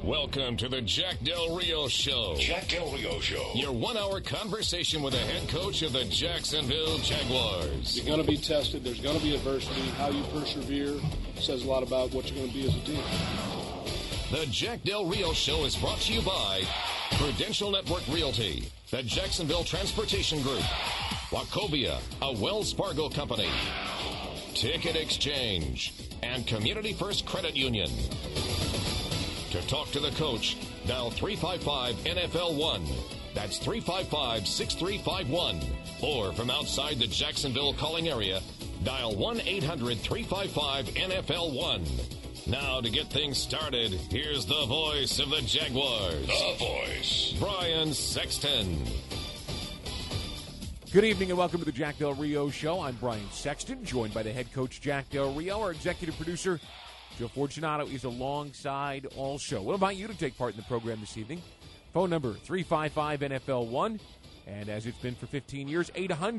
Welcome to the Jack Del Rio Show. Jack Del Rio Show. Your 1 hour conversation with the head coach of the Jacksonville Jaguars. You're going to be tested. There's going to be adversity. How you persevere says a lot about what you're going to be as a team. The Jack Del Rio Show is brought to you by Prudential Network Realty, the Jacksonville Transportation Group, Wachovia, a Wells Fargo company, Ticket Exchange, and Community First Credit Union. To talk to the coach, dial 355-NFL-1. That's 355-6351. Or from outside the Jacksonville calling area, dial 1-800-355-NFL-1. Now to get things started, here's the voice of the Jaguars. The voice. Brian Sexton. Good evening and welcome to the Jack Del Rio Show. I'm Brian Sexton, joined by the head coach Jack Del Rio. Our executive producer, Joe Fortunato, is alongside all show. What about you to take part in the program this evening? Phone number 355-NFL-1. And as it's been for 15 years,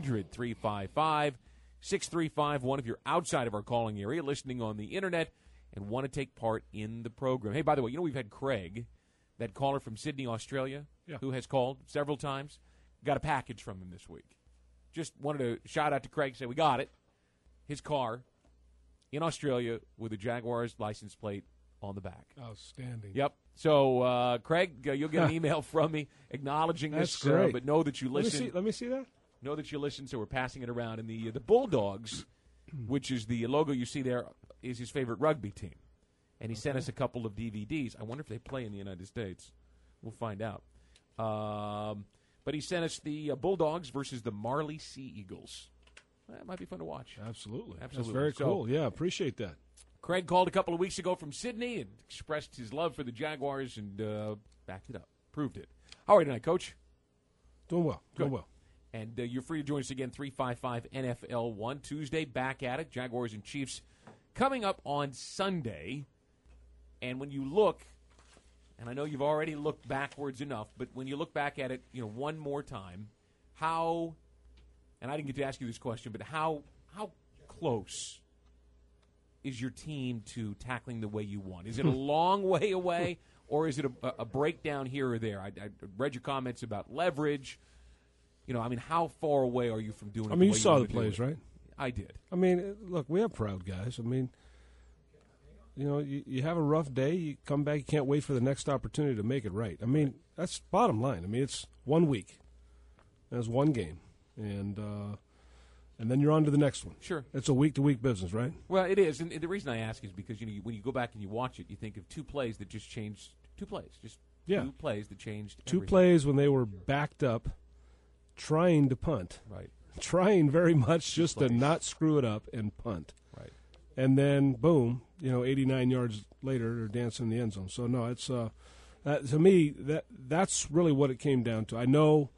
800-355-6351. If you're outside of our calling area, listening on the internet, and want to take part in the program. Hey, by the way, we've had Craig, that caller from Sydney, Australia, who has called several times. Got a package from him this week. Just wanted to shout out to Craig, say we got it. His car in Australia with a Jaguars license plate on the back. Outstanding. Yep. So, Craig, you'll get an email from me acknowledging That's this, great. but know that you listen. Let me see that. Know that you listen, so we're passing it around. And the Bulldogs, which is the logo you see there, is his favorite rugby team. And he sent us a couple of DVDs. I wonder if they play in the United States. We'll find out. But he sent us the Bulldogs versus the Marley Sea Eagles. That might be fun to watch. Absolutely. Absolutely. That's very cool. Yeah, appreciate that. Craig called a couple of weeks ago from Sydney and expressed his love for the Jaguars and backed it up. Proved it. How are you tonight, Coach? Doing well. Doing well. And you're free to join us again, 355-NFL-1. Tuesday, back at it. Jaguars and Chiefs coming up on Sunday. And when you look, and I know you've already looked backwards enough, but when you look back at it, one more time, how, and I didn't get to ask you this question, but how close is your team to tackling the way you want? Is it a long way away, or is it a breakdown here or there? I read your comments about leverage. How far away are you from doing it? You saw the plays, right? I did. Look, we have proud guys. You have a rough day, you come back, you can't wait for the next opportunity to make it right. That's bottom line. It's 1 week. That's one game. And then you're on to the next one. Sure. It's a week-to-week business, right? Well, it is. And the reason I ask is because, when you go back and you watch it, you think of two plays that just changed. Two plays. Just two plays that changed Two everything. plays when they were backed up, trying to punt. Right. Trying very much just to not screw it up and punt. Right. And then, boom, 89 yards later, they're dancing in the end zone. So, no, it's to me, that's really what it came down to. I know,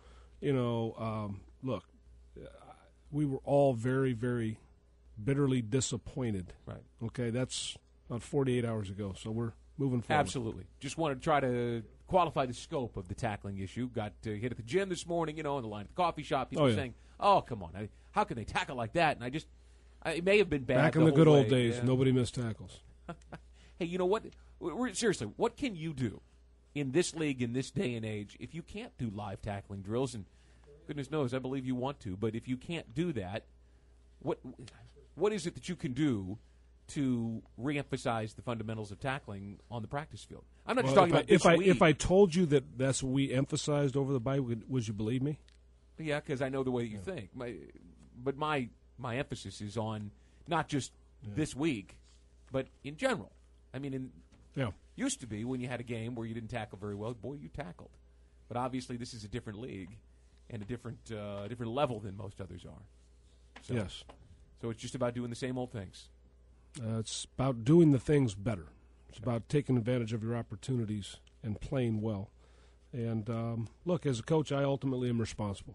look, we were all very, very bitterly disappointed. Right. Okay, that's about 48 hours ago, so we're moving forward. Absolutely. Just want to try to qualify the scope of the tackling issue. Got hit at the gym this morning, on the line at the coffee shop. People saying, oh, come on, how can they tackle like that? And it may have been bad. Back in the good old days, nobody missed tackles. Hey, you know what? Seriously, what can you do in this league in this day and age if you can't do live tackling drills? And goodness knows, I believe you want to. But if you can't do that, what is it that you can do to reemphasize the fundamentals of tackling on the practice field? I'm not just talking about this week. If I told you that that's what we emphasized over the bye, would you believe me? Yeah, because I know the way that you think. But my emphasis is on not just this week, but in general. Used to be when you had a game where you didn't tackle very well, boy, you tackled. But obviously this is a different league and a different level than most others are. So, yes. So it's just about doing the same old things. It's about doing the things better. It's about taking advantage of your opportunities and playing well. And look, as a coach, I ultimately am responsible.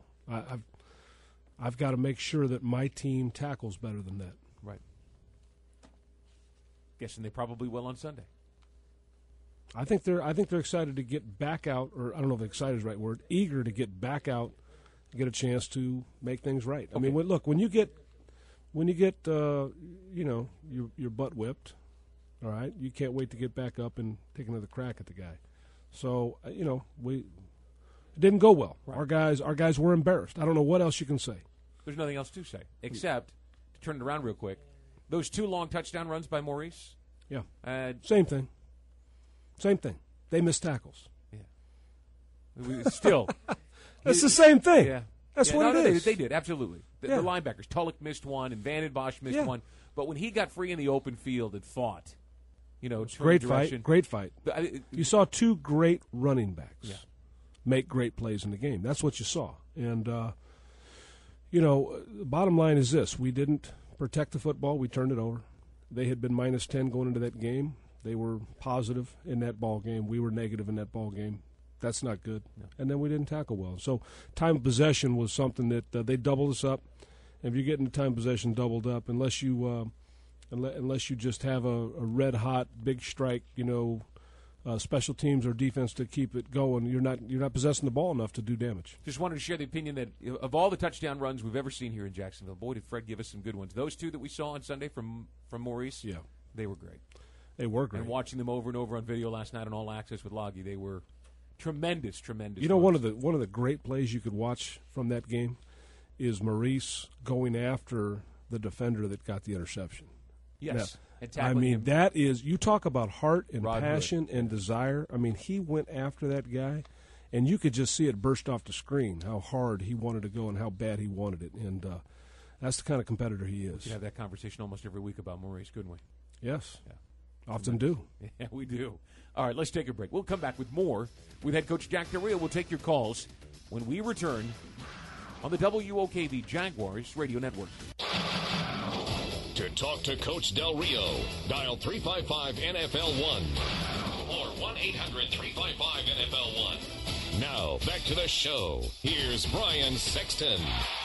I've got to make sure that my team tackles better than that. Right. Guessing they probably will on Sunday. I think they're excited to get back out, or I don't know if excited is the right word, eager to get back out, get a chance to make things right. Okay. Look, when you get your butt whipped, All right, you can't wait to get back up and take another crack at the guy. So it didn't go well. Right. Our guys were embarrassed. I don't know what else you can say. There's nothing else to say except to turn it around real quick. Those 2 long touchdown runs by Maurice. Yeah, same thing. They missed tackles. Still, it's the same thing. Yeah. That's what it is. They did, absolutely. The linebackers, Tulloch missed one, and Van den Bosch missed one. But when he got free in the open field and fought, great fight. You saw 2 great running backs make great plays in the game. That's what you saw. And, the bottom line is this. We didn't protect the football. We turned it over. They had been minus 10 going into that game. They were positive in that ball game. We were negative in that ball game. That's not good. No. And then we didn't tackle well. So time of possession was something that they doubled us up. And if you're getting the time of possession doubled up, unless you just have a red hot big strike, special teams or defense to keep it going, you're not possessing the ball enough to do damage. Just wanted to share the opinion that of all the touchdown runs we've ever seen here in Jacksonville, boy, did Fred give us some good ones. Those 2 that we saw on Sunday from Maurice, they were great. They were great. And watching them over and over on video last night on All Access with Loggy, they were tremendous. One of the great plays you could watch from that game is Maurice going after the defender that got the interception. Yes. Now, him. That is, you talk about heart and passion and desire. He went after that guy, and you could just see it burst off the screen, how hard he wanted to go and how bad he wanted it. And that's the kind of competitor he is. We have that conversation almost every week about Maurice, couldn't we? Yes. Yeah. Often do. Yeah, we do. All right, let's take a break. We'll come back with more with head coach Jack Del Rio. We'll take your calls when we return on the WOKV Jaguars Radio Network. To talk to Coach Del Rio, dial 355-NFL-1 or 1-800-355-NFL-1. Now, back to the show. Here's Brian Sexton.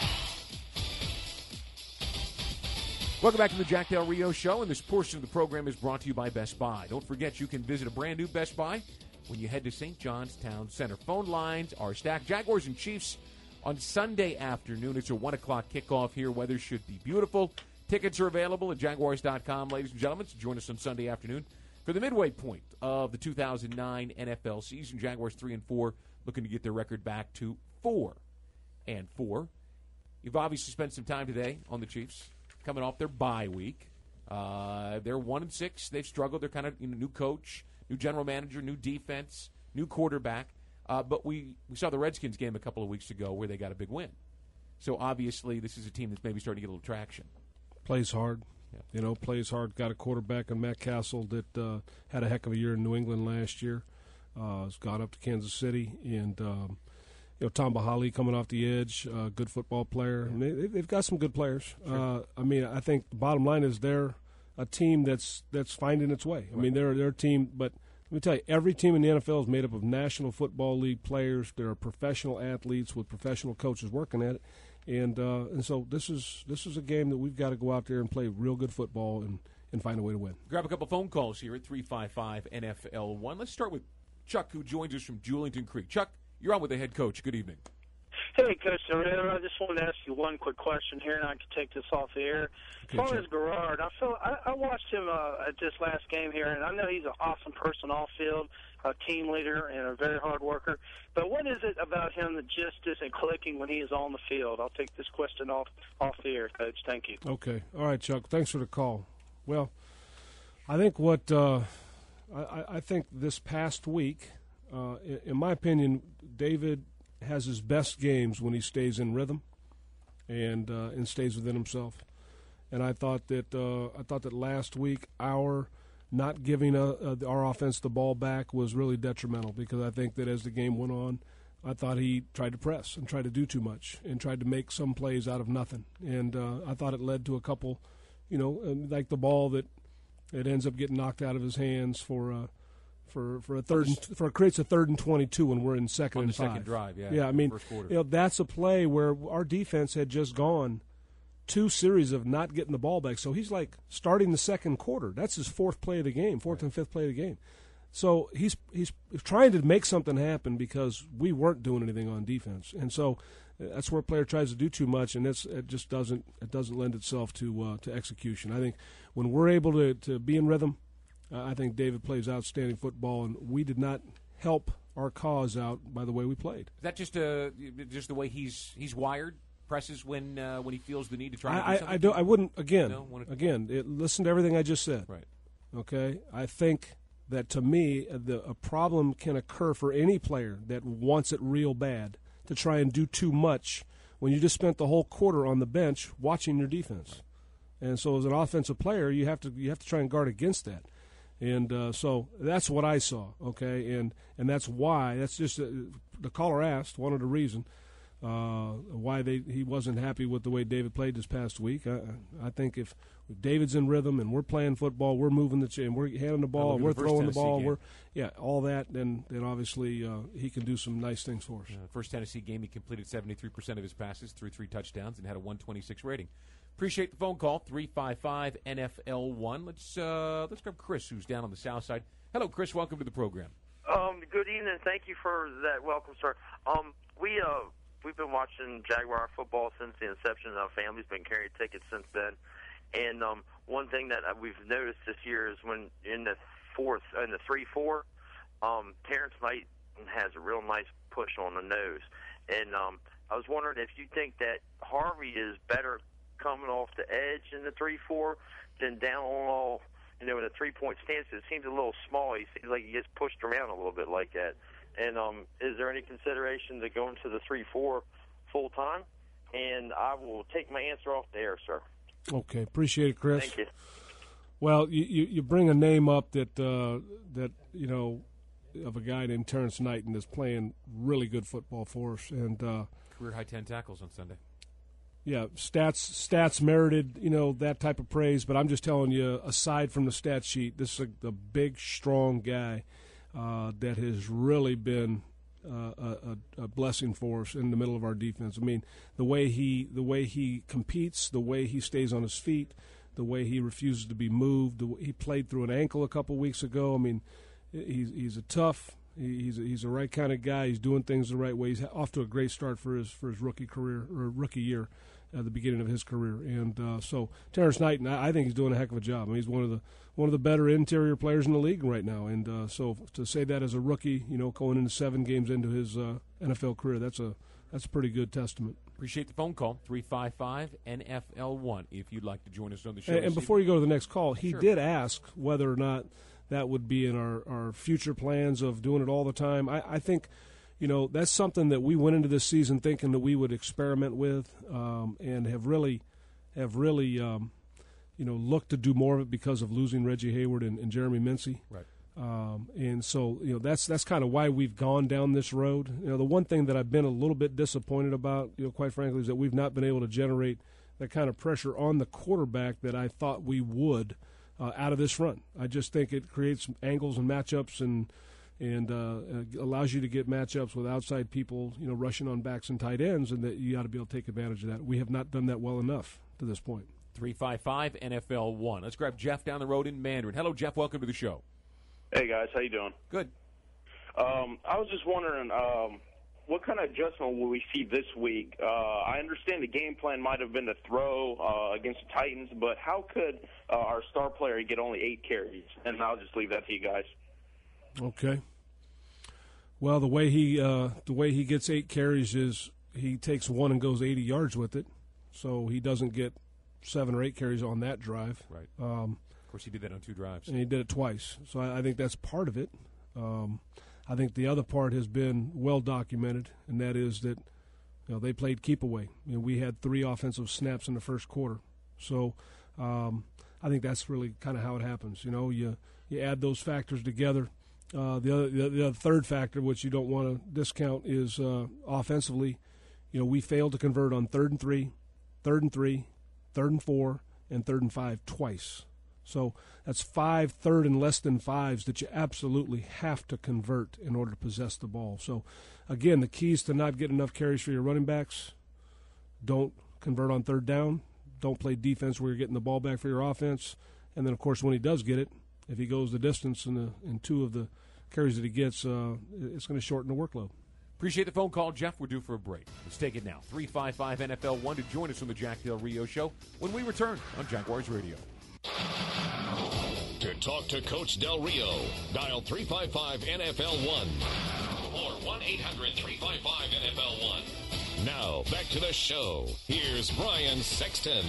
Welcome back to the Jack Del Rio Show, and this portion of the program is brought to you by Best Buy. Don't forget you can visit a brand-new Best Buy when you head to St. John's Town Center. Phone lines are stacked. Jaguars and Chiefs on Sunday afternoon. It's a 1 o'clock kickoff here. Weather should be beautiful. Tickets are available at Jaguars.com, ladies and gentlemen. So join us on Sunday afternoon for the midway point of the 2009 NFL season. Jaguars 3-4, looking to get their record back to 4-4. You've obviously spent some time today on the Chiefs, coming off their bye week. They're 1-6. They've struggled. They're kind of new coach, new general manager, new defense, new quarterback. But we saw the Redskins game a couple of weeks ago where they got a big win. So obviously this is a team that's maybe starting to get a little traction. Plays hard. Plays hard. Got a quarterback in Matt Castle that had a heck of a year in New England last year. Has gone up to Kansas City. And, Tom Bahali coming off the edge, good football player. Yeah. They've got some good players. Sure. I think the bottom line is they're a team that's finding its way. Right. They're a team, but let me tell you, every team in the NFL is made up of National Football League players. There are professional athletes with professional coaches working at it. And so this is a game that we've got to go out there and play real good football and find a way to win. Grab a couple phone calls here at 355-NFL-1. Let's start with Chuck, who joins us from Julington Creek. Chuck, you're on with the head coach. Good evening. Hey, Coach Dorado. I just wanted to ask you one quick question here, and I can take this off the air. As far as Garrard, I watched him at this last game here, and I know he's an awesome person off field, a team leader, and a very hard worker. But what is it about him that just isn't clicking when he is on the field? I'll take this question off the air, Coach. Thank you. Okay. All right, Chuck. Thanks for the call. Well, I think I think this past week, in my opinion, David has his best games when he stays in rhythm and stays within himself. And I thought that last week our not giving our offense the ball back was really detrimental, because I think that as the game went on, I thought he tried to press and tried to do too much and tried to make some plays out of nothing. And I thought it led to a couple, like the ball that it ends up getting knocked out of his hands for a creates a 3rd and 22 when we're in second and 5. On the second drive, yeah. Yeah, first quarter. That's a play where our defense had just gone 2 series of not getting the ball back. So he's like starting the second quarter. That's his 4th play of the game, 4th and 5th play of the game. So he's trying to make something happen because we weren't doing anything on defense. And so that's where a player tries to do too much, and it just doesn't lend itself to execution. I think when we're able to be in rhythm, I think David plays outstanding football, and we did not help our cause out by the way we played. Is that just the way he's wired? Presses when he feels the need to try to do something? I wouldn't, listen to everything I just said. Right. Okay? I think that, to me, a problem can occur for any player that wants it real bad to try and do too much when you just spent the whole quarter on the bench watching your defense. And so as an offensive player, you have to try and guard against that. And so that's what I saw, okay? And that's why, that's just the caller asked, wanted a reason why he wasn't happy with the way David played this past week. I think if David's in rhythm and we're playing football, we're moving the chain, we're handing the ball, we're throwing the ball, all that, then obviously he can do some nice things for us. First Tennessee game, he completed 73% of his passes, threw 3 touchdowns, and had a 126 rating. Appreciate the phone call, 355-NFL1. Let's grab Chris, who's down on the south side. Hello, Chris. Welcome to the program. Good evening. Thank you for that welcome, sir. We've been watching Jaguar football since the inception. Our family's been carrying tickets since then. And one thing that we've noticed this year is when in the 3-4, Terrence Knight has a real nice push on the nose. And I was wondering if you think that Harvey is better coming off the edge in the 3-4 than down all, in a 3-point stance. It seems a little small. He seems like he gets pushed around a little bit like that. And is there any consideration to go into the 3-4 full time? And I will take my answer off the air, sir. Okay, appreciate it, Chris. Thank you. Well, you bring a name up that of a guy named Terrence Knighton that's playing really good football for us, and career high 10 tackles on Sunday. Yeah, stats merited, that type of praise. But I'm just telling you, aside from the stat sheet, this is a big, strong guy that has really been a blessing for us in the middle of our defense. I mean, the way he competes, the way he stays on his feet, the way he refuses to be moved. He played through an ankle a couple weeks ago. I mean, he's a tough. He's the right kind of guy. He's doing things the right way. He's off to a great start for his rookie career or rookie year at the beginning of his career. And so Terrence Knighton, I think he's doing a heck of a job. I mean, he's one of the better interior players in the league right now. And so to say that as a rookie, going into 7 games into his NFL career, that's a pretty good testament. Appreciate the phone call, 355-NFL1, if you'd like to join us on the show. And before you go to the next call, he did ask whether or not that would be in our future plans of doing it all the time. I think, that's something that we went into this season thinking that we would experiment with and have really looked to do more of it because of losing Reggie Hayward and Jeremy Mincy. Right. And so, that's kind of why we've gone down this road. The one thing that I've been a little bit disappointed about, quite frankly, is that we've not been able to generate that kind of pressure on the quarterback that I thought we would out of this run. I just think it creates angles and matchups and allows you to get matchups with outside people, rushing on backs and tight ends, and that you got to be able to take advantage of that. We have not done that well enough to this point. 355-NFL1. Let's grab Jeff down the road in Mandarin. Hello, Jeff. Welcome to the show. Hey, guys. How you doing? Good. I was just wondering, what kind of adjustment will we see this week? I understand the game plan might have been to throw against the Titans, but how could our star player get only 8 carries? And I'll just leave that to you guys. Okay. Well, the way he gets 8 carries is he takes 1 and goes 80 yards with it, so he doesn't get 7 or 8 carries on that drive. Right. Of course, he did that on 2 drives. And he did it twice. So I think that's part of it. I think the other part has been well documented, and that is that they played keep away. We had 3 offensive snaps in the first quarter. So I think that's really kind of how it happens. You add those factors together. The other third factor, which you don't want to discount, is offensively. We failed to convert on 3rd and 3, 3rd and 3, 3rd and 4, and 3rd and 5 twice. So that's 5 third and less than 5s that you absolutely have to convert in order to possess the ball. So, again, the key is to not get enough carries for your running backs. Don't convert on 3rd down. Don't play defense where you're getting the ball back for your offense. And then, of course, when he does get it, if he goes the distance in 2 of the carries that he gets, it's going to shorten the workload. Appreciate the phone call, Jeff. We're due for a break. Let's take it now. 355-NFL1 to join us on the Jack Del Rio Show when we return on Jaguars Radio. To to talk to Coach Del Rio. Dial 355-NFL-1 or 1-800-355-NFL-1. Now, back to the show. Here's Brian Sexton.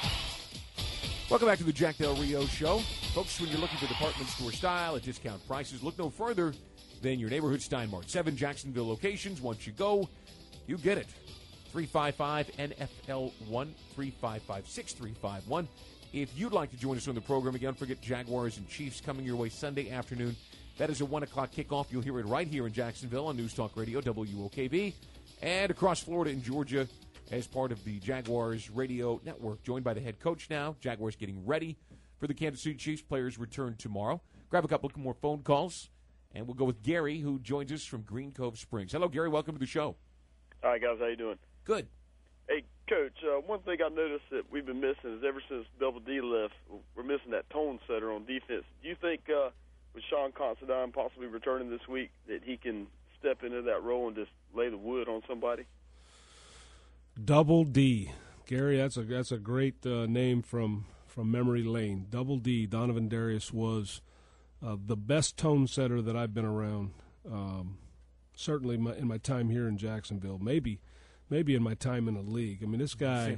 Welcome back to the Jack Del Rio Show. Folks, when you're looking for department store style at discount prices, look no further than your neighborhood Steinmart. 7 Jacksonville locations. Once you go, you get it. 355-NFL-1, 355-6351. If you'd like to join us on the program, again, don't forget Jaguars and Chiefs coming your way Sunday afternoon. That is a 1 o'clock kickoff. You'll hear it right here in Jacksonville on News Talk Radio, WOKB, and across Florida and Georgia as part of the Jaguars radio network. Joined by the head coach now. Jaguars getting ready for the Kansas City Chiefs. Players return tomorrow. Grab a couple more phone calls, and we'll go with Gary, who joins us from Green Cove Springs. Hello, Gary. Welcome to the show. All right, guys. How you doing? Good. Hey, Coach, one thing I noticed that we've been missing is ever since Double D left, we're missing that tone setter on defense. Do you think with Sean Considine possibly returning this week that he can step into that role and just lay the wood on somebody? Double D. Gary, that's a great name from memory lane. Double D, Donovan Darius, was the best tone setter that I've been around, certainly in my time here in Jacksonville, maybe in my time in the league. I mean, this guy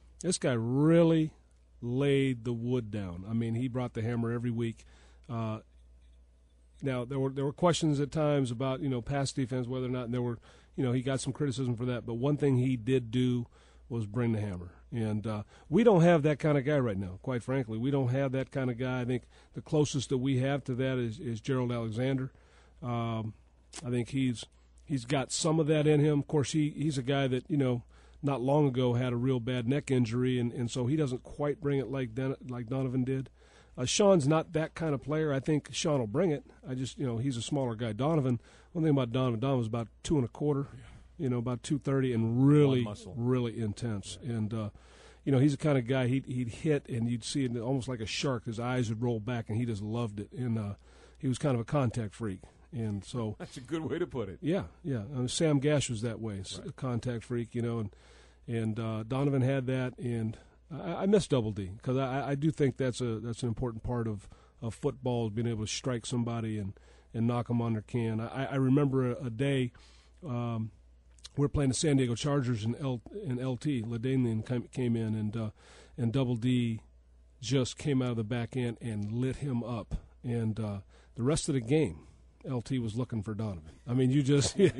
really laid the wood down. I mean, he brought the hammer every week. Now, there were questions at times about, pass defense, whether or not, and there were, he got some criticism for that. But one thing he did do was bring the hammer. And we don't have that kind of guy right now, quite frankly. We don't have that kind of guy. I think the closest that we have to that is Gerald Alexander. I think he's got some of that in him. Of course, he's a guy that, not long ago had a real bad neck injury, and so he doesn't quite bring it like Donovan did. Sean's not that kind of player. I think Sean will bring it. I just, he's a smaller guy. Donovan, one thing about Donovan was about 2 1/4, about 230, and really intense. And, he's the kind of guy he'd hit, and you'd see it almost like a shark. His eyes would roll back, and he just loved it. And he was kind of a contact freak. And so that's a good way to put it. Yeah. Sam Gash was that way, a contact freak, and Donovan had that, and I miss Double D because I do think that's an important part of football, being able to strike somebody and knock them on their can. I remember a day we were playing the San Diego Chargers and LT LaDainian came in and Double D just came out of the back end and lit him up, and the rest of the game, LT was looking for Donovan. I mean, you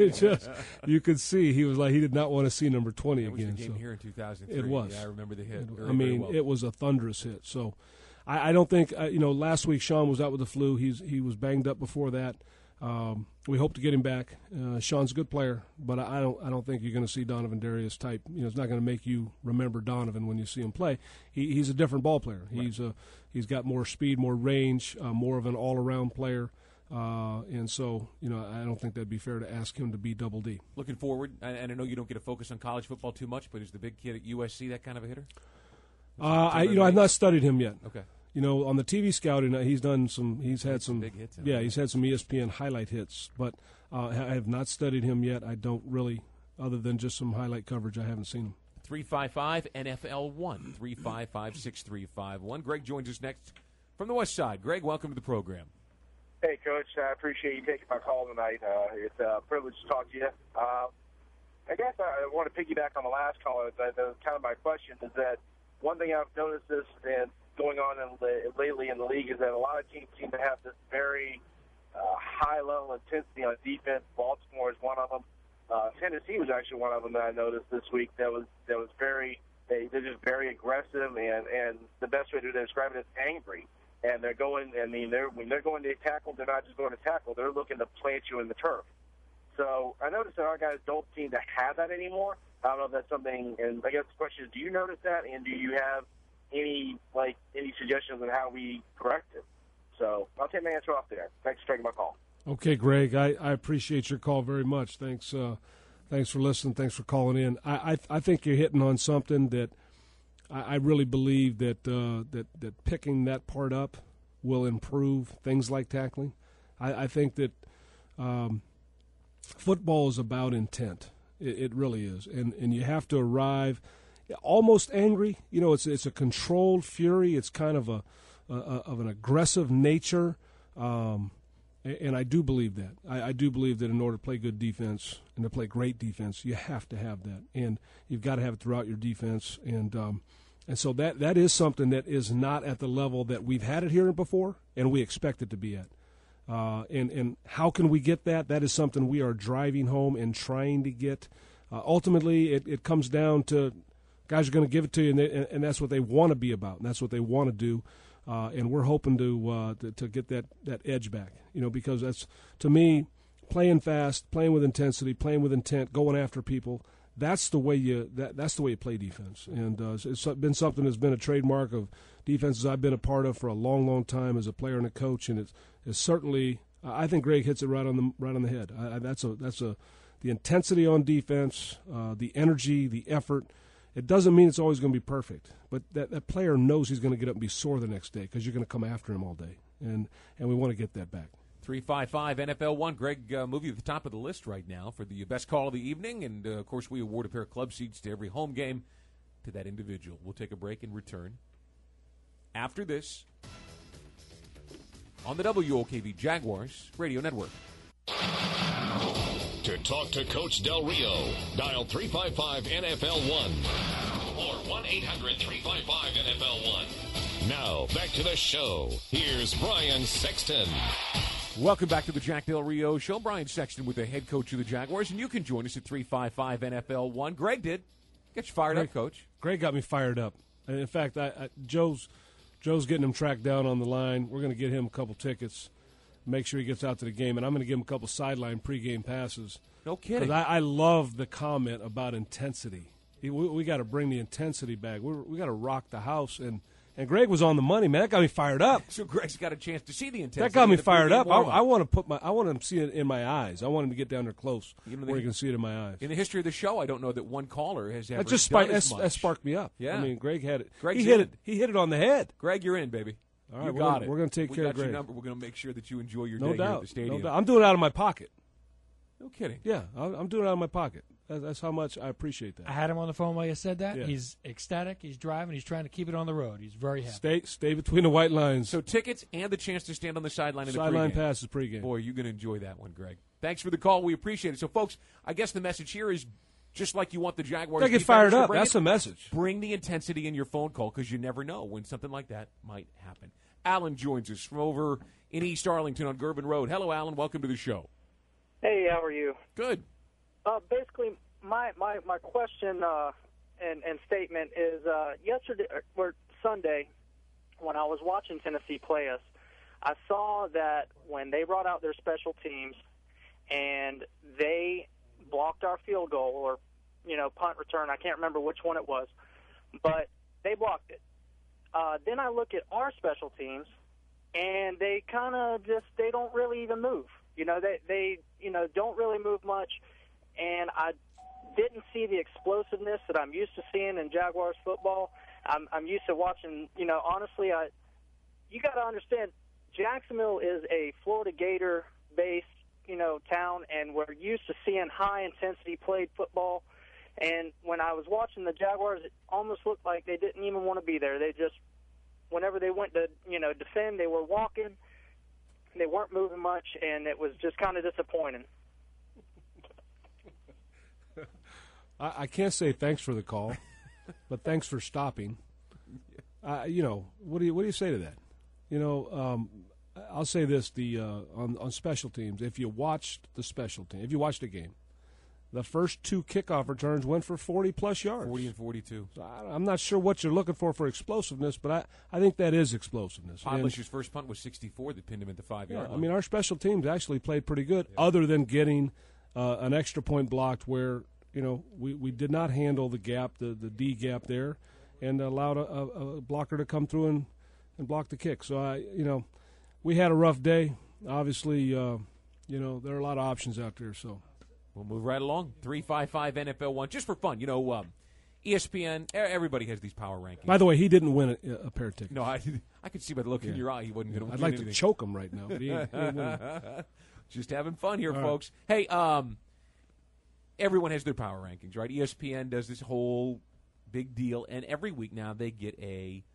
could see he was like he did not want to see number 20 again. It was the game here in 2003. It was. Yeah, I remember the hit. Very well. It was a thunderous hit. So, I don't think last week Sean was out with the flu. He was banged up before that. We hope to get him back. Sean's a good player, but I don't think you're going to see Donovan Darius type. It's not going to make you remember Donovan when you see him play. He's a different ball player. Right. He's got more speed, more range, more of an all-around player. And so, I don't think that'd be fair to ask him to be Double D. Looking forward, and I know you don't get to focus on college football too much, but is the big kid at USC that kind of a hitter? I've not studied him yet. Okay. On the TV scouting, he's had some big hits. He's had some ESPN highlight hits, but I have not studied him yet. I don't really, other than just some highlight coverage, I haven't seen him. 355-NFL-1, 355-6351. Greg joins us next from the West Side. Greg, welcome to the program. Hey, Coach. I appreciate you taking my call tonight. It's a privilege to talk to you. I guess I want to piggyback on the last call. Kind of my question is that one thing I've noticed this and going on lately in the league is that a lot of teams seem to have this very high-level intensity on defense. Baltimore is one of them. Tennessee was actually one of them that I noticed this week. That was very they're just very aggressive, and the best way to describe it is angry. And they're going. When they're going to tackle, they're not just going to tackle. They're looking to plant you in the turf. So I noticed that our guys don't seem to have that anymore. I don't know if that's something. And I guess the question is, do you notice that? And do you have any suggestions on how we correct it? So I'll take my answer off there. Thanks for taking my call. Okay, Greg. I appreciate your call very much. Thanks for listening. Thanks for calling in. I think you're hitting on something that. I really believe that picking that part up will improve things like tackling. I think that football is about intent. It really is, and you have to arrive almost angry. It's a controlled fury. It's kind of of an aggressive nature. And I do believe that. I do believe that in order to play good defense and to play great defense, you have to have that. And you've got to have it throughout your defense. And so that is something that is not at the level that we've had it here before and we expect it to be at. And how can we get that? That is something we are driving home and trying to get. Ultimately, it comes down to guys are going to give it to you, and that's what they want to be about, and that's what they want to do. And we're hoping to get that edge back, because that's, to me, playing fast, playing with intensity, playing with intent, going after people. That's the way you play defense, and it's been something that's been a trademark of defenses I've been a part of for a long, long time as a player and a coach, and it's certainly. I think Greg hits it right on the head. That's the intensity on defense, the energy, the effort. It doesn't mean it's always going to be perfect, but that player knows he's going to get up and be sore the next day because you're going to come after him all day, and we want to get that back. 355 NFL 1. Greg, move you to the top of the list right now for the best call of the evening, and of course we award a pair of club seats to every home game to that individual. We'll take a break and return after this on the WOKV Jaguars Radio Network. To talk to Coach Del Rio, dial 355-NFL-1 or 1-800-355-NFL-1. Now, back to the show. Here's Brian Sexton. Welcome back to the Jack Del Rio Show. Brian Sexton with the head coach of the Jaguars, and you can join us at 355-NFL-1. Greg did. Get you fired up, Coach. Greg got me fired up. And in fact, Joe's getting him tracked down on the line. We're going to get him a couple tickets. Make sure he gets out to the game, and I'm going to give him a couple sideline pregame passes. No kidding. Because I love the comment about intensity. We got to bring the intensity back. We got to rock the house, and Greg was on the money, man. That got me fired up. So Greg's got a chance to see the intensity. That got me fired up. I want him to see it in my eyes. I want him to get down there close where he can see it in my eyes. In the history of the show, I don't know that one caller has ever that sparked me up. Yeah. I mean, Greg had it. Greg's He hit it on the head. Greg, you're in, baby. All right, you got it. We're going to take care of Greg. Your number. We're going to make sure that you enjoy your no day doubt, here at the stadium. No doubt. I'm doing it out of my pocket. No kidding. Yeah, I'm doing it out of my pocket. That's how much I appreciate that. I had him on the phone while you said that. Yeah. He's ecstatic. He's driving. He's trying to keep it on the road. He's very happy. Stay between the white lines. So tickets and the chance to stand on the sideline in the pregame. Sideline passes pregame. Boy, you're going to enjoy that one, Greg. Thanks for the call. We appreciate it. So, folks, I guess the message here is just like you want the Jaguars to get fired up. That's the message. Bring the intensity in your phone call because you never know when something like that might happen. Alan joins us from over in East Arlington on Girvan Road. Hello, Alan. Welcome to the show. Hey, how are you? Good. Basically, my question and statement is yesterday or Sunday when I was watching Tennessee play us, I saw that when they brought out their special teams and they blocked our field goal or punt return, I can't remember which one it was, but they blocked it. Then I look at our special teams, and they kind of they don't really even move. They don't really move much, and I didn't see the explosiveness that I'm used to seeing in Jaguars football. I'm used to watching. Honestly, you got to understand, Jacksonville is a Florida Gator-based town, and we're used to seeing high intensity played football. And when I was watching the Jaguars, it almost looked like they didn't even want to be there. They just, whenever they went to, defend, they were walking. They weren't moving much, and it was just kind of disappointing. I can't say thanks for the call, but thanks for stopping. What do you say to that? I'll say this: on special teams, if you watched the game, the first two kickoff returns went for 40-plus yards. 40 and 42. So I'm not sure what you're looking for explosiveness, but I think that is explosiveness. Podlish's first punt was 64 that pinned him at the 5-yard line. I mean, our special teams actually played pretty good, other than getting an extra point blocked where, we did not handle the gap, the D gap there, and allowed a blocker to come through and block the kick. So, we had a rough day. Obviously, there are a lot of options out there, so. We'll move right along. 355 NFL 1. Just for fun, ESPN, everybody has these power rankings. By the way, he didn't win a pair of tickets. No, I could see by the look in your eye he wasn't going to win I'd like anything. to choke him right now, but he ain't winning. Just having fun here, All folks. Right. Hey, everyone has their power rankings, right? ESPN does this whole big deal, and every week now they get a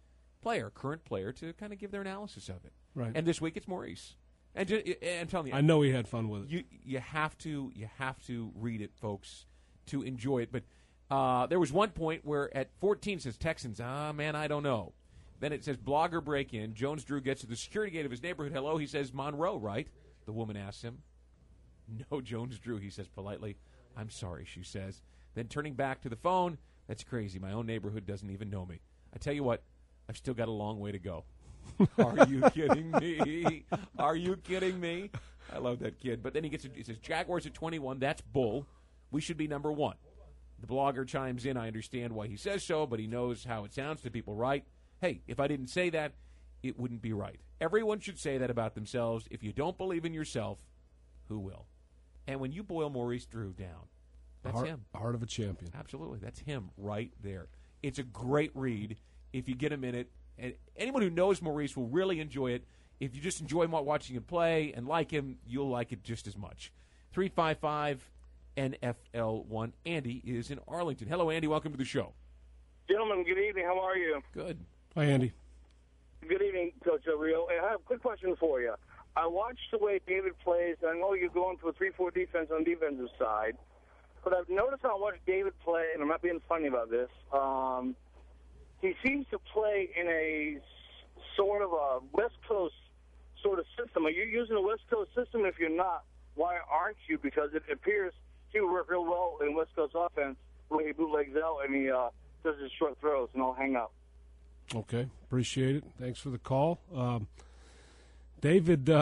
player, current player, to kind of give their analysis of it. Right. And this week it's Maurice. And I'm telling you, I know he had fun with it. You have to read it, folks, to enjoy it. But there was one point where at 14 it says Texans. Man, I don't know. Then it says blogger break in. Jones Drew gets to the security gate of his neighborhood. Hello, he says Monroe, right? The woman asks him. No, Jones Drew, he says politely. I'm sorry, she says. Then turning back to the phone, that's crazy. My own neighborhood doesn't even know me. I tell you what, I've still got a long way to go. Are you kidding me? Are you kidding me? I love that kid. But then he says Jaguars at 21. That's bull. We should be number 1. The blogger chimes in. I understand why he says so, but he knows how it sounds to people, right? Hey, if I didn't say that, it wouldn't be right. Everyone should say that about themselves. If you don't believe in yourself, who will? And when you boil Maurice Drew down, that's him. Heart of a champion. Absolutely. That's him right there. It's a great read if you get a minute. And anyone who knows Maurice will really enjoy it. If you just enjoy watching him play and like him, you'll like it just as much. 355-NFL1. Andy is in Arlington. Hello, Andy. Welcome to the show. Gentlemen, good evening. How are you? Good. Hi, Andy. Good evening, Coach Del Rio. I have a quick question for you. I watched the way David plays. I know you're going to a 3-4 defense on the defensive side, but I've noticed how much David play, and I'm not being funny about this, he seems to play in a sort of a West Coast sort of system. Are you using a West Coast system? If you're not, why aren't you? Because it appears he would work real well in West Coast offense where he bootlegs out and he does his short throws, and I'll hang up. Okay, appreciate it. Thanks for the call. David,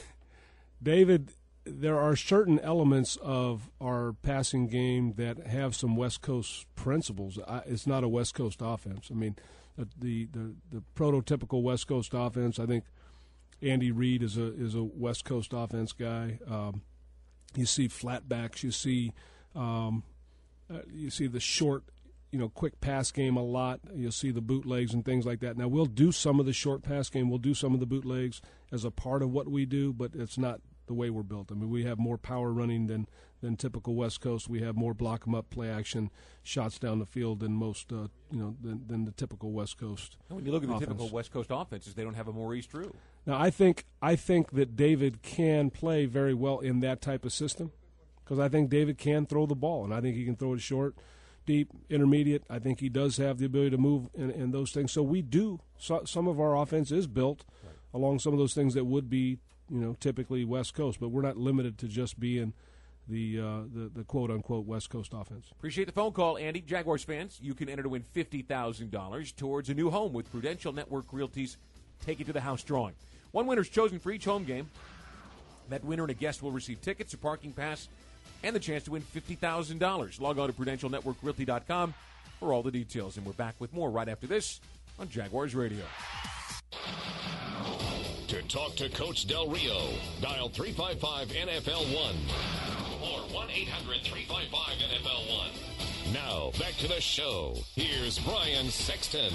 there are certain elements of our passing game that have some West Coast principles. It's not a West Coast offense. I mean, the prototypical West Coast offense, I think Andy Reid is a West Coast offense guy. You see flatbacks. You see the short, quick pass game a lot. You'll see the bootlegs and things like that. Now, we'll do some of the short pass game. We'll do some of the bootlegs as a part of what we do, but it's not the way we're built. I mean, we have more power running than typical West Coast. We have more block 'em up, play action, shots down the field than most, than the typical West Coast. And when you look at the offense. typical West Coast offenses, they don't have a Maurice Drew. Now, I think that David can play very well in that type of system because I think David can throw the ball, and I think he can throw it short, deep, intermediate. I think he does have the ability to move in those things. So we do. Some of our offense is built along some of those things that would be, typically West Coast, but we're not limited to just being the quote-unquote West Coast offense. Appreciate the phone call, Andy. Jaguars fans, you can enter to win $50,000 towards a new home with Prudential Network Realty's Take It to the House drawing. One winner is chosen for each home game. That winner and a guest will receive tickets, a parking pass, and the chance to win $50,000. Log on to PrudentialNetworkRealty.com for all the details. And we're back with more right after this on Jaguars Radio. To talk to Coach Del Rio, dial 355-NFL1 or 1-800-355-NFL1. Now, back to the show. Here's Brian Sexton.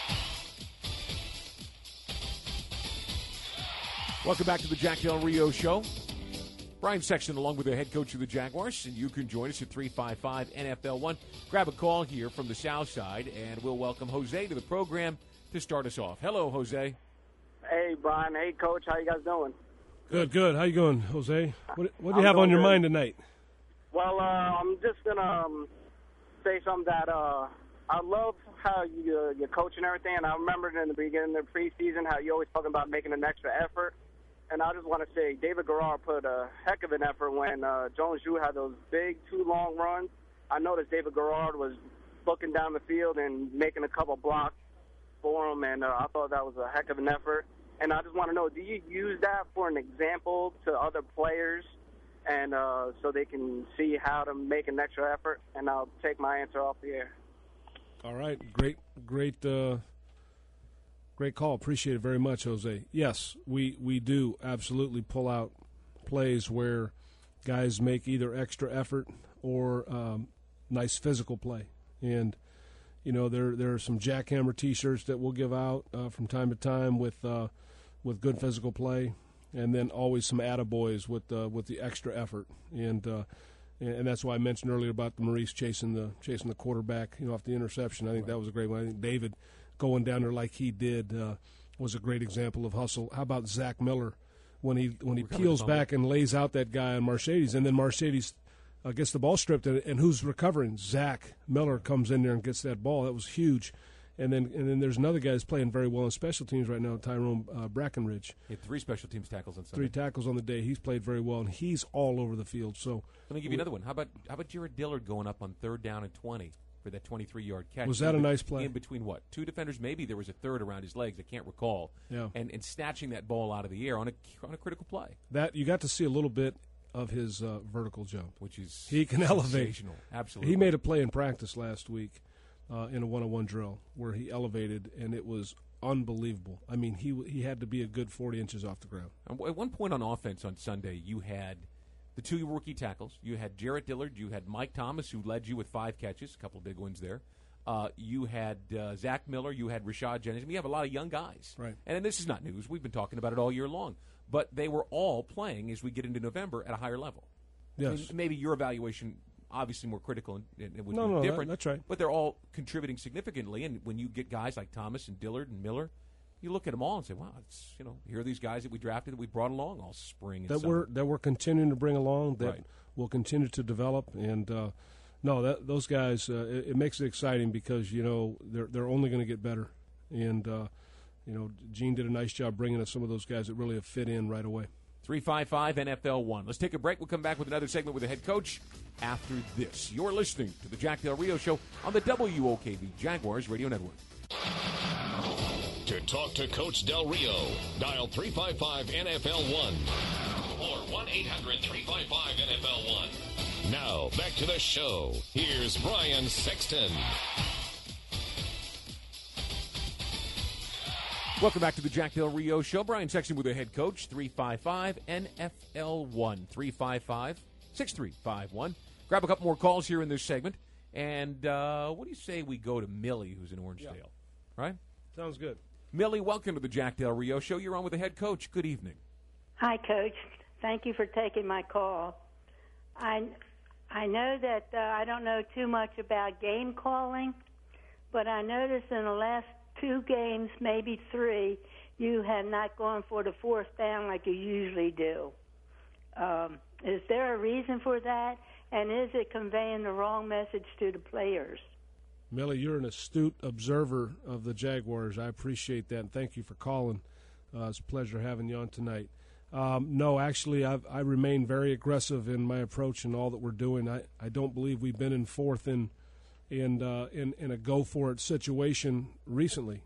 Welcome back to the Jack Del Rio Show. Brian Sexton along with the head coach of the Jaguars, and you can join us at 355-NFL1. Grab a call here from the South Side, and we'll welcome Jose to the program to start us off. Hello, Jose. Hey, Brian. Hey, Coach. How you guys doing? Good. How you going, Jose? What do you have on your mind tonight? Well, I'm just going to say something that I love how you're coaching everything, and I remember in the beginning of the preseason how you always talking about making an extra effort. And I just want to say David Garrard put a heck of an effort when Jones Drew had those big 2 long runs. I noticed David Garrard was looking down the field and making a couple blocks for him, and I thought that was a heck of an effort. And I just want to know, do you use that for an example to other players and so they can see how to make an extra effort? And I'll take my answer off the air. All right. Great call. Appreciate it very much, Jose. Yes, we do absolutely pull out plays where guys make either extra effort or nice physical play. And, there are some jackhammer T-shirts that we'll give out from time to time with good physical play, and then always some attaboys with the extra effort. And that's why I mentioned earlier about the Maurice chasing the quarterback, off the interception. I think that was a great one. I think David going down there like he did was a great example of hustle. How about Zach Miller when he peels back and lays out that guy on Marcedes, and then Marcedes gets the ball stripped, and who's recovering? Zach Miller comes in there and gets that ball. That was huge. And then there's another guy that's playing very well in special teams right now, Tyrone Brackenridge. He had 3 special teams tackles on Sunday. 3 tackles on the day. He's played very well, and he's all over the field. So let me give you another one. How about Jared Dillard going up on 3rd down and 20 for that 23-yard catch? Was that a nice play? In between what? 2 defenders? Maybe there was a third around his legs. I can't recall. Yeah. And snatching that ball out of the air on a critical play. That you got to see a little bit of his vertical jump, which is he can elevate. Absolutely. He made a play in practice last week. In a one-on-one drill where he elevated, and it was unbelievable. I mean, he had to be a good 40 inches off the ground. At one point on offense on Sunday, you had the 2 rookie tackles. You had Jarrett Dillard. You had Mike Thomas, who led you with 5 catches, a couple of big ones there. You had Zach Miller. You had Rashad Jennings. I mean, you have a lot of young guys. Right. And this is not news. We've been talking about it all year long. But they were all playing as we get into November at a higher level. Yes. I mean, maybe your evaluation obviously more critical and it would be different. That's right. But they're all contributing significantly, and when you get guys like Thomas and Dillard and Miller, you look at them all and say, "Wow, it's here are these guys that we drafted that we brought along all spring and summer." That we're continuing to bring along, that will continue to develop, and those guys it makes it exciting because they're only going to get better, and Gene did a nice job bringing us some of those guys that really have fit in right away. 355 NFL1. Let's take a break. We'll come back with another segment with the head coach after this. You're listening to the Jack Del Rio Show on the WOKV Jaguars Radio Network. To talk to Coach Del Rio, dial 355-NFL1 or 1-800-355-NFL1. Now, back to the show. Here's Brian Sexton. Welcome back to the Jack Del Rio Show. Brian Sexton with the head coach, 355-NFL1, 355-6351. Grab a couple more calls here in this segment. And what do you say we go to Millie, who's in Orangedale? Right? Sounds good. Millie, welcome to the Jack Del Rio Show. You're on with the head coach. Good evening. Hi, Coach. Thank you for taking my call. I know that I don't know too much about game calling, but I noticed in the last 2 games, maybe 3, you have not gone for the 4th down like you usually do. Is there a reason for that? And is it conveying the wrong message to the players? Millie, you're an astute observer of the Jaguars. I appreciate that, and thank you for calling. It's a pleasure having you on tonight. No, actually, I remain very aggressive in my approach and all that we're doing. I don't believe we've been in 4th in a go-for-it situation recently.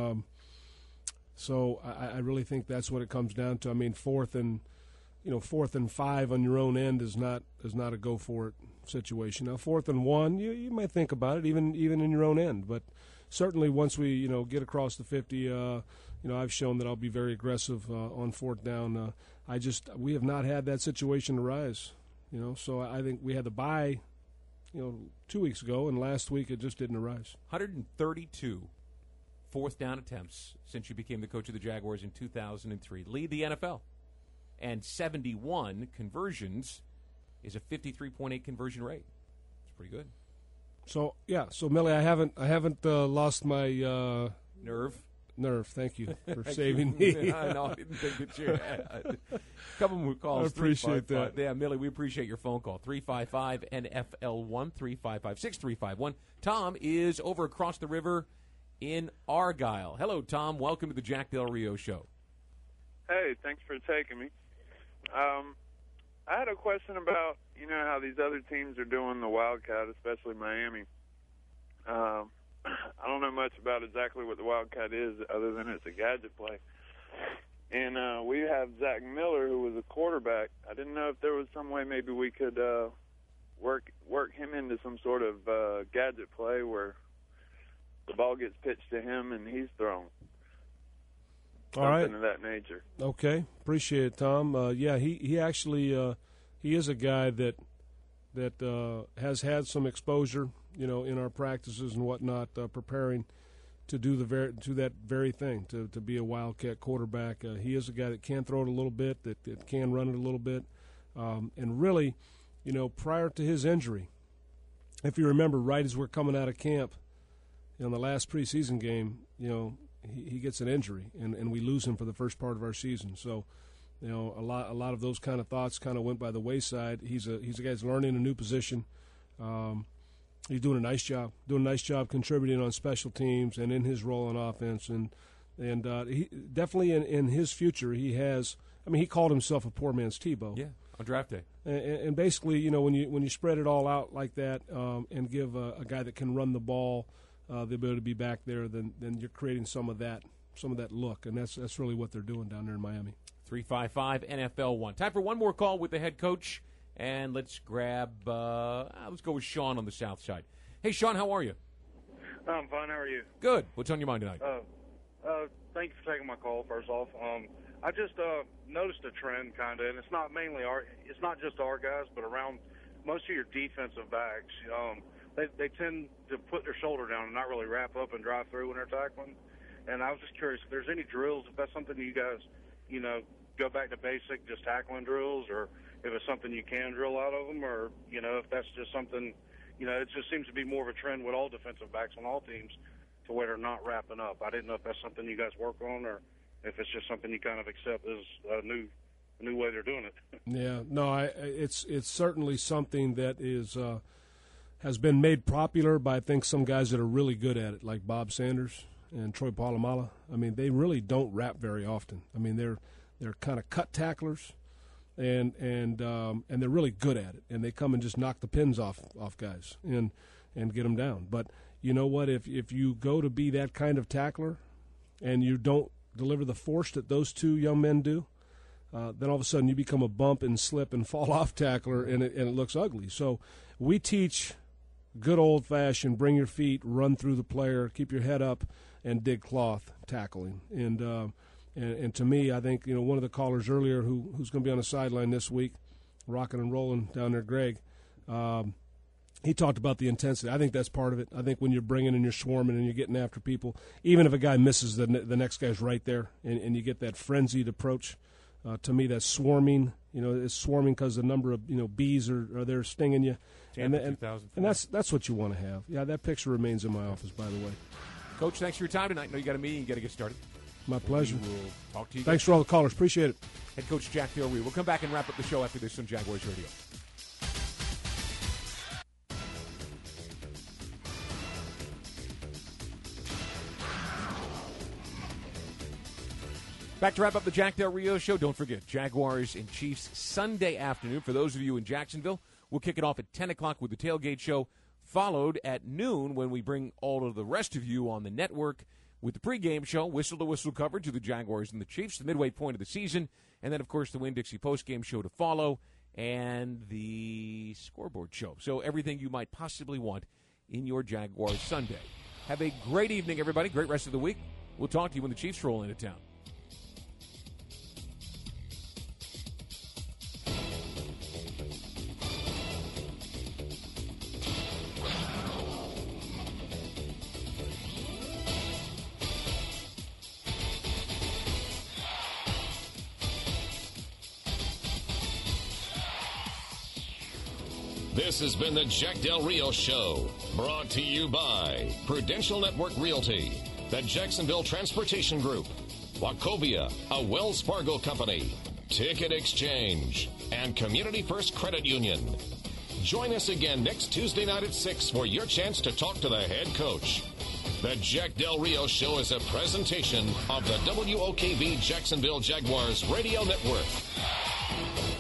So I really think that's what it comes down to. I mean, 4th and 5 on your own end is not a go-for-it situation. Now, 4th and 1, you might think about it even in your own end. But certainly once we get across the 50, I've shown that I'll be very aggressive on 4th down. We have not had that situation arise. So I think we had the bye 2 weeks ago, and last week it just didn't arise. 132 4th down attempts since you became the coach of the Jaguars in 2003. Lead the NFL. And 71 conversions is a 53.8 conversion rate. It's pretty good. So Millie, I haven't lost my nerve. Thank you for saving me. I know. I didn't think that you had. A couple more calls. I appreciate that. Yeah, Millie, we appreciate your phone call. 355-NFL1, 355-6351. Tom is over across the river in Argyle. Hello, Tom. Welcome to the Jack Del Rio Show. Hey, thanks for taking me. I had a question about, how these other teams are doing the Wildcat, especially Miami. I don't know much about exactly what the Wildcat is other than it's a gadget play. And we have Zach Miller, who was a quarterback. I didn't know if there was some way maybe we could work him into some sort of gadget play where the ball gets pitched to him and he's thrown. All right. Something of that nature. Okay, appreciate it, Tom. He actually he is a guy that has had some exposure, in our practices and whatnot, preparing to do that very thing, to be a Wildcat quarterback. He is a guy that can throw it a little bit, that can run it a little bit, and really, prior to his injury, if you remember, right as we're coming out of camp, in the last preseason game, he gets an injury and we lose him for the first part of our season. So, a lot of those kind of thoughts kind of went by the wayside. He's a guy that's learning a new position. He's doing a nice job contributing on special teams and in his role on offense. And he definitely in his future, he has. I mean, he called himself a poor man's Tebow. Yeah, on draft day. And basically, when you spread it all out like that and give a guy that can run the ball the ability to be back there, then you're creating some of that look, and that's really what they're doing down there in Miami. 355 NFL 1. Time for one more call with the head coach, and let's grab. Let's go with Sean on the south side. Hey, Sean, how are you? I'm fine. How are you? Good. What's on your mind tonight? Thank you for taking my call. First off, I just noticed a trend, kind of, and it's not just our guys, but around most of your defensive backs. They tend to put their shoulder down and not really wrap up and drive through when they're tackling. And I was just curious if there's any drills, if that's something you guys, go back to basic, just tackling drills, or if it's something you can drill out of them, or, if that's just something, it just seems to be more of a trend with all defensive backs on all teams to where they're not wrapping up. I didn't know if that's something you guys work on or if it's just something you kind of accept as a new way they're doing it. Yeah, no, it's certainly something that is has been made popular by, I think, some guys that are really good at it, like Bob Sanders and Troy Polamalu. I mean, they really don't wrap very often. I mean, they're kind of cut tacklers, and they're really good at it, and they come and just knock the pins off guys and get them down. But you know what? If you go to be that kind of tackler and you don't deliver the force that those two young men do, then all of a sudden you become a bump and slip and fall off tackler, and it looks ugly. So we teach good old-fashioned, bring your feet, run through the player, keep your head up, and dig cloth tackling. And to me, I think, one of the callers earlier who's going to be on the sideline this week, rocking and rolling down there, Greg, he talked about the intensity. I think that's part of it. I think when you're bringing and you're swarming and you're getting after people, even if a guy misses, the next guy's right there, and you get that frenzied approach. To me, that's swarming. It's swarming because the number of bees are there stinging you, and that's what you want to have. Yeah, that picture remains in my office, by the way. Coach, thanks for your time tonight. I know you got a meeting. You got to get started. My pleasure. We'll talk to you. Thanks for all the callers. Appreciate it. Head Coach Jack Del Rio. We'll come back and wrap up the show after this on Jaguars Radio. Back to wrap up the Jack Del Rio Show. Don't forget, Jaguars and Chiefs Sunday afternoon. For those of you in Jacksonville, we'll kick it off at 10 o'clock with the Tailgate Show, followed at noon when we bring all of the rest of you on the network with the pregame show, whistle-to-whistle coverage of the Jaguars and the Chiefs, the midway point of the season, and then, of course, the Winn-Dixie postgame show to follow, and the scoreboard show. So everything you might possibly want in your Jaguars Sunday. Have a great evening, everybody. Great rest of the week. We'll talk to you when the Chiefs roll into town. This has been the Jack Del Rio Show, brought to you by Prudential Network Realty, the Jacksonville Transportation Group, Wachovia, a Wells Fargo company, Ticket Exchange, and Community First Credit Union. Join us again next Tuesday night at 6 for your chance to talk to the head coach. The Jack Del Rio Show is a presentation of the WOKV Jacksonville Jaguars Radio Network.